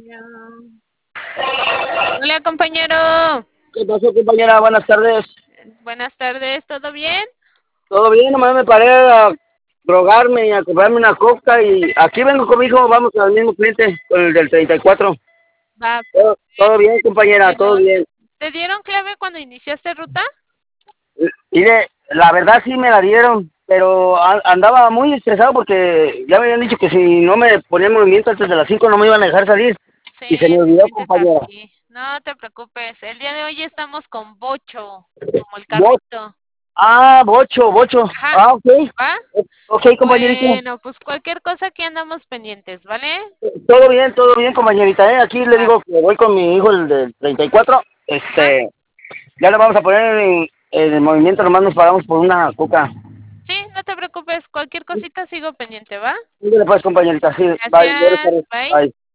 Hola, compañero. ¿Qué pasó, compañera? Buenas tardes. Buenas tardes, ¿todo bien? ¿Todo bien? Nomás me paré a drogarme y a comprarme una coca y aquí vengo con mi hijo, vamos al mismo cliente, con el del 34. Va. Todo bien, compañera, todo Bueno, bien. ¿te dieron clave cuando iniciaste ruta? Mire, la verdad sí me la dieron, pero andaba muy estresado porque ya me habían dicho que si no me ponía en movimiento antes de las 5 no me iban a dejar salir. Sí, Y se me olvidó, normalmente es compañera. así. No te preocupes. El día de hoy estamos con Bocho, como el Bo carrito. Bocho, Bocho. Ajá. Ah, ok. ¿Va? Ok, compañerita. Bueno, pues cualquier cosa aquí andamos pendientes, ¿vale? Todo bien, compañerita, ¿eh? Aquí le Va. digo que voy con mi hijo, el del 34. Ajá. Ya le vamos a poner en el movimiento, nomás nos paramos por una coca. Sí, no te preocupes. Cualquier cosita sigo pendiente, ¿va? Dígale pues, compañerita, sí, bye, buenas Gracias. tardes, Bye. bye.